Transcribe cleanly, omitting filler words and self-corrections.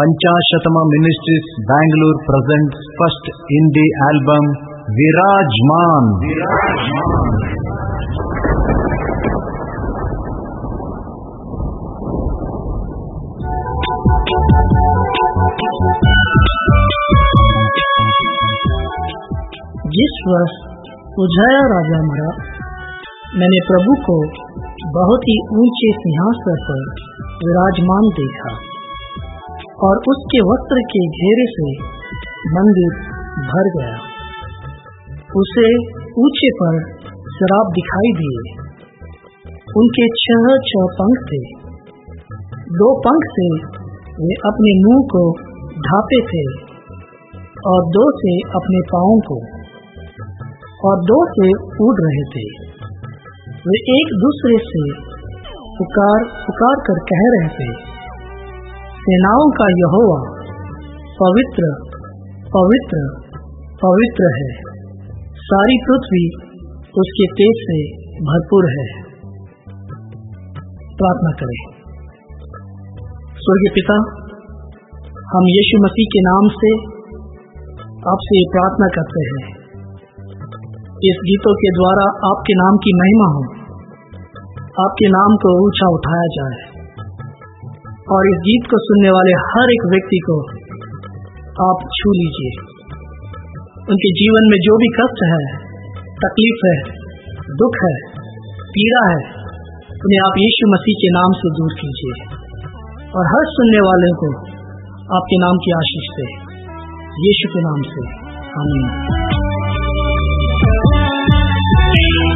Panchashatama Ministries Bangalore presents first indie album Virajman. जिस वर्ष उज्जया राजा मरा, मैंने प्रभु को बहुत ही ऊंचे सिंहासन पर विराजमान देखा और उसके वस्त्र के घेरे से मंदिर भर गया। उसे ऊंचे पर शराब दिखाई दिए। उनके छह पंख थे। 2 पंख से वे अपने मुंह को ढांपे थे और 2 से अपने पांवों को, और 2 से उड़ रहे थे। वे एक दूसरे से पुकार कर कह रहे थे, सेनाओं का यहोवा पवित्र पवित्र पवित्र है, सारी पृथ्वी उसके तेज से भरपूर है। प्रार्थना करें। स्वर्गीय पिता, हम यीशु मसीह के नाम से आपसे प्रार्थना करते हैं, इस गीतों के द्वारा आपके नाम की महिमा हो, आपके नाम को ऊंचा उठाया जाए और इस गीत को सुनने वाले हर एक व्यक्ति को आप छू लीजिए। उनके जीवन में जो भी कष्ट है, तकलीफ है, दुख है, पीड़ा है, उन्हें आप यीशु मसीह के नाम से दूर कीजिए और हर सुनने वाले को आपके नाम की आशीष दे, यीशु के नाम से, आमीन।